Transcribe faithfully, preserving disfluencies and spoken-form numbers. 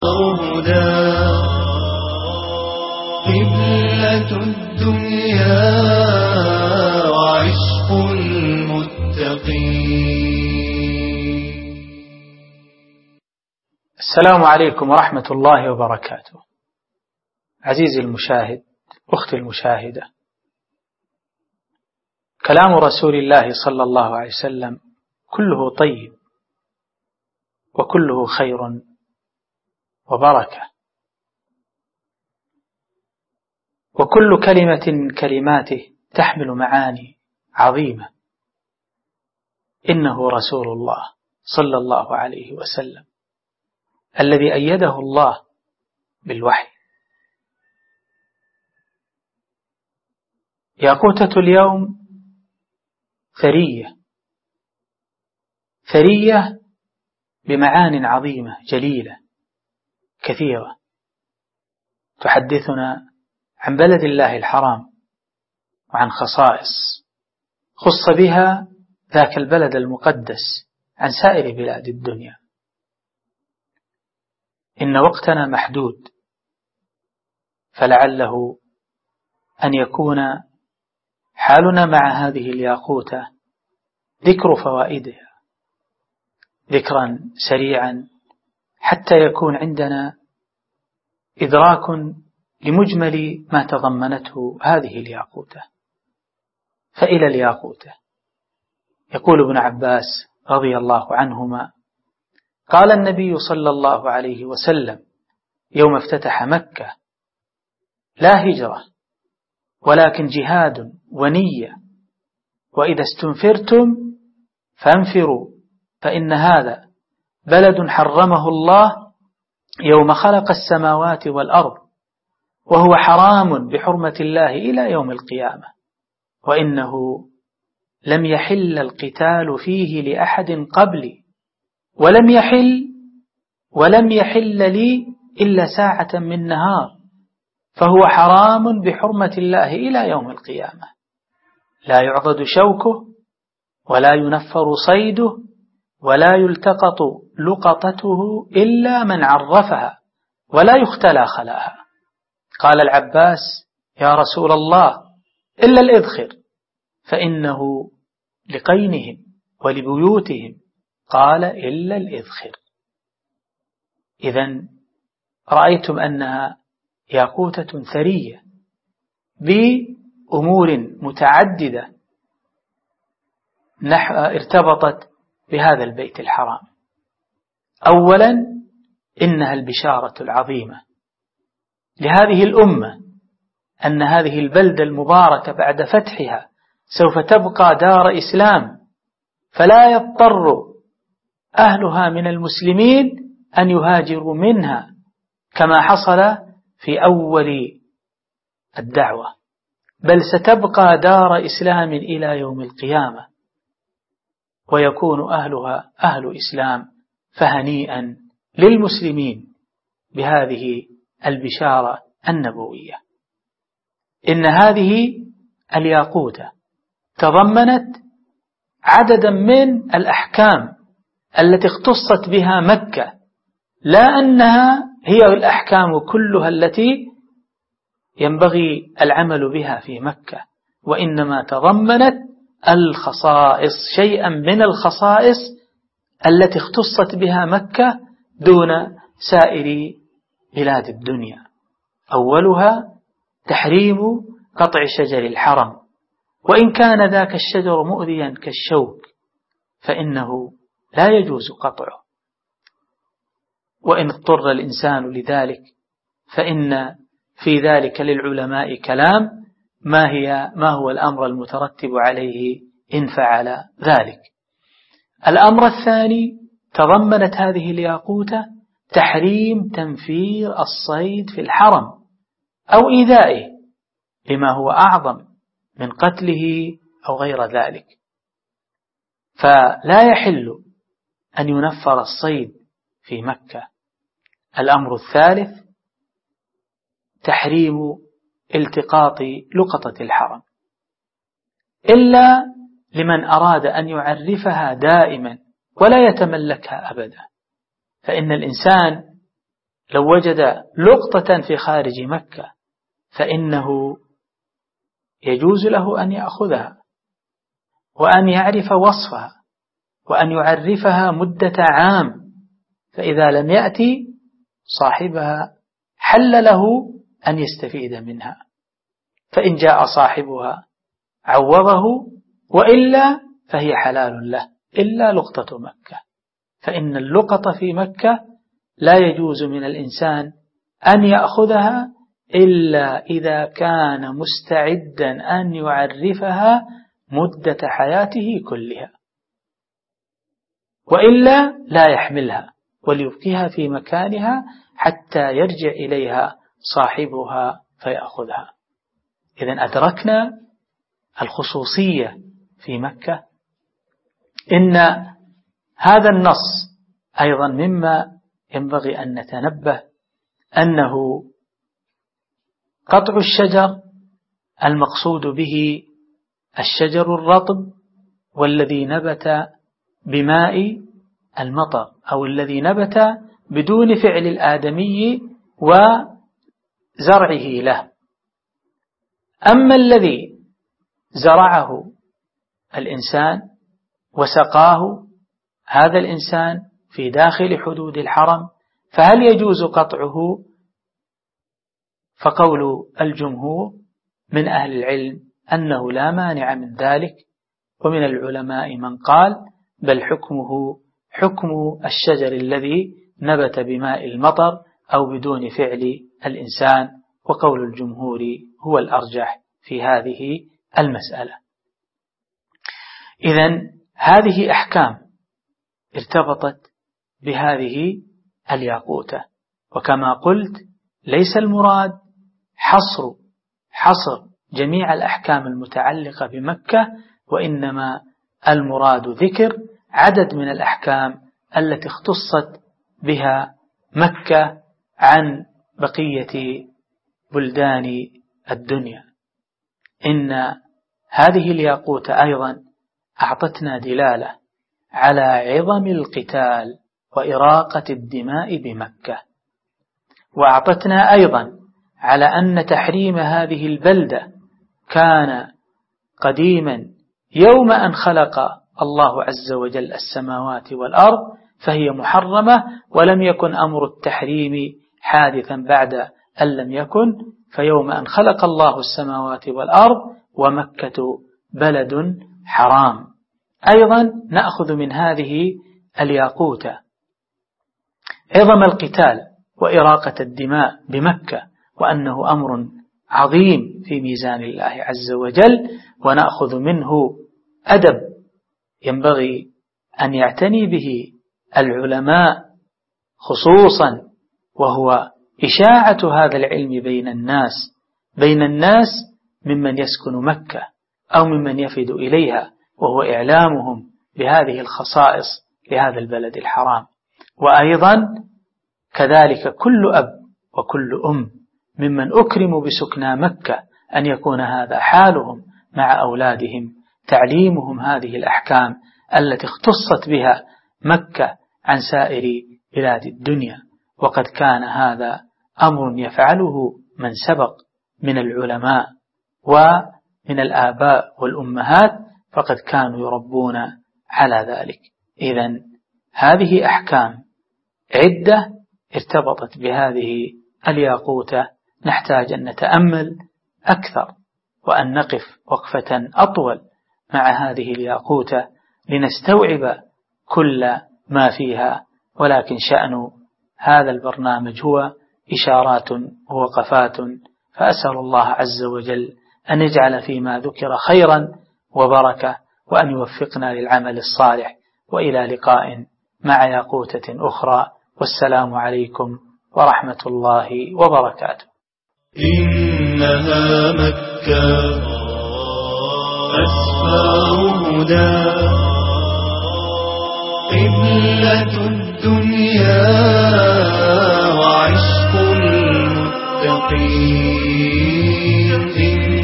هدى قبلة الدنيا وعشق المتقين. السلام عليكم ورحمة الله وبركاته. عزيزي المشاهد، أختي المشاهدة، كلام رسول الله صلى الله عليه وسلم كله طيب وكله خير وبركة، وكل كلمة كلماته تحمل معاني عظيمة. إنه رسول الله صلى الله عليه وسلم الذي أيده الله بالوحي. ياقوتة اليوم ثرية ثرية بمعان عظيمة جليلة كثيرة، تحدثنا عن بلد الله الحرام وعن خصائص خص بها ذاك البلد المقدس عن سائر بلاد الدنيا. إن وقتنا محدود، فلعله أن يكون حالنا مع هذه الياقوتة ذكر فوائدها ذكرا سريعا حتى يكون عندنا إدراك لمجمل ما تضمنته هذه الياقوتة. فإلى الياقوتة. يقول ابن عباس رضي الله عنهما: قال النبي صلى الله عليه وسلم يوم افتتح مكة: لا هجرة ولكن جهاد ونية، وإذا استنفرتم فانفروا، فإن هذا بلد حرمه الله يوم خلق السماوات والأرض، وهو حرام بحرمة الله إلى يوم القيامة، وإنه لم يحل القتال فيه لأحد قبلي، ولم يحل ولم يحل لي إلا ساعة من نهار، فهو حرام بحرمة الله إلى يوم القيامة، لا يعضد شوكه ولا ينفر صيده ولا يلتقط لقطته إلا من عرفها ولا يختلى خلاها. قال العباس: يا رسول الله، إلا الإذخر، فإنه لقينهم ولبيوتهم. قال: إلا الإذخر. إذن رأيتم أنها ياقوتة ثرية بأمور متعددة ارتبطت بهذا البيت الحرام. أولا، إنها البشارة العظيمة لهذه الأمة أن هذه البلدة المباركة بعد فتحها سوف تبقى دار إسلام، فلا يضطر أهلها من المسلمين أن يهاجروا منها كما حصل في أول الدعوة، بل ستبقى دار إسلام إلى يوم القيامة، ويكون أهلها أهل إسلام. فهنيئا للمسلمين بهذه البشارة النبوية. إن هذه الياقوتة تضمنت عددا من الأحكام التي اختصت بها مكة، لا أنها هي الأحكام كلها التي ينبغي العمل بها في مكة، وإنما تضمنت الخصائص، شيئا من الخصائص التي اختصت بها مكة دون سائر بلاد الدنيا. أولها تحريم قطع شجر الحرم، وإن كان ذاك الشجر مؤذيا كالشوك فإنه لا يجوز قطعه، وإن اضطر الإنسان لذلك فإن في ذلك للعلماء كلام ما هي ما هو الأمر المترتب عليه إن فعل ذلك. الأمر الثاني، تضمنت هذه الياقوتة تحريم تنفير الصيد في الحرم أو إيذائه لما هو أعظم من قتله أو غير ذلك، فلا يحل أن ينفر الصيد في مكة. الأمر الثالث، تحريم التقاط لقطة الحرم إلا لمن أراد أن يعرفها دائما ولا يتملكها أبدا، فإن الإنسان لو وجد لقطة في خارج مكة فإنه يجوز له أن يأخذها وأن يعرف وصفها وأن يعرفها مدة عام، فإذا لم يأتي صاحبها حل له أن يستفيد منها، فإن جاء صاحبها عوضه، وإلا فهي حلال له، إلا لقطة مكة، فإن اللقطة في مكة لا يجوز من الإنسان أن يأخذها إلا إذا كان مستعدا أن يعرفها مدة حياته كلها، وإلا لا يحملها وليبقيها في مكانها حتى يرجع إليها صاحبها فيأخذها. إذن أدركنا الخصوصية في مكة. إن هذا النص أيضا مما ينبغي أن نتنبه أنه قطع الشجر المقصود به الشجر الرطب والذي نبت بماء المطر، أو الذي نبت بدون فعل الآدمي وزرعه له. أما الذي زرعه الإنسان وسقاه هذا الإنسان في داخل حدود الحرم، فهل يجوز قطعه؟ فقول الجمهور من أهل العلم أنه لا مانع من ذلك، ومن العلماء من قال بل حكمه حكم الشجر الذي نبت بماء المطر أو بدون فعل الإنسان، وقول الجمهور هو الأرجح في هذه المسألة. إذن هذه أحكام ارتبطت بهذه الياقوتة، وكما قلت ليس المراد حصر حصر جميع الأحكام المتعلقة بمكة، وإنما المراد ذكر عدد من الأحكام التي اختصت بها مكة عن بقية بلدان الدنيا. إن هذه الياقوتة أيضا أعطتنا دلالة على عظم القتال وإراقة الدماء بمكة، وأعطتنا أيضا على أن تحريم هذه البلدة كان قديما يوم أن خلق الله عز وجل السماوات والأرض فهي محرمة، ولم يكن أمر التحريم حادثا بعد أن لم يكن، فيوم أن خلق الله السماوات والأرض ومكة بلد حرام. أيضا نأخذ من هذه الياقوتة عظم القتال وإراقة الدماء بمكة، وأنه أمر عظيم في ميزان الله عز وجل، ونأخذ منه أدب ينبغي أن يعتني به العلماء خصوصا، وهو إشاعة هذا العلم بين الناس بين الناس ممن يسكن مكة أو ممن يفد إليها، وهو إعلامهم بهذه الخصائص لهذا البلد الحرام. وأيضا كذلك كل أب وكل أم ممن أكرموا بسكنى مكة أن يكون هذا حالهم مع أولادهم، تعليمهم هذه الأحكام التي اختصت بها مكة عن سائر بلاد الدنيا. وقد كان هذا أمر يفعله من سبق من العلماء ومن الآباء والأمهات، فقد كانوا يربون على ذلك. إذن هذه أحكام عدة ارتبطت بهذه الياقوتة، نحتاج أن نتأمل أكثر وأن نقف وقفة أطول مع هذه الياقوتة لنستوعب كل ما فيها. ولكن شأن هذا البرنامج هو إشارات ووقفات، فأسأل الله عز وجل أن يجعل فيما ذكر خيرا وبركة، وأن يوفقنا للعمل الصالح. وإلى لقاء مع ياقوتة أخرى، والسلام عليكم ورحمة الله وبركاته. إنها مكة أسفار هدى قبلة الدنيا وعشق المتقين.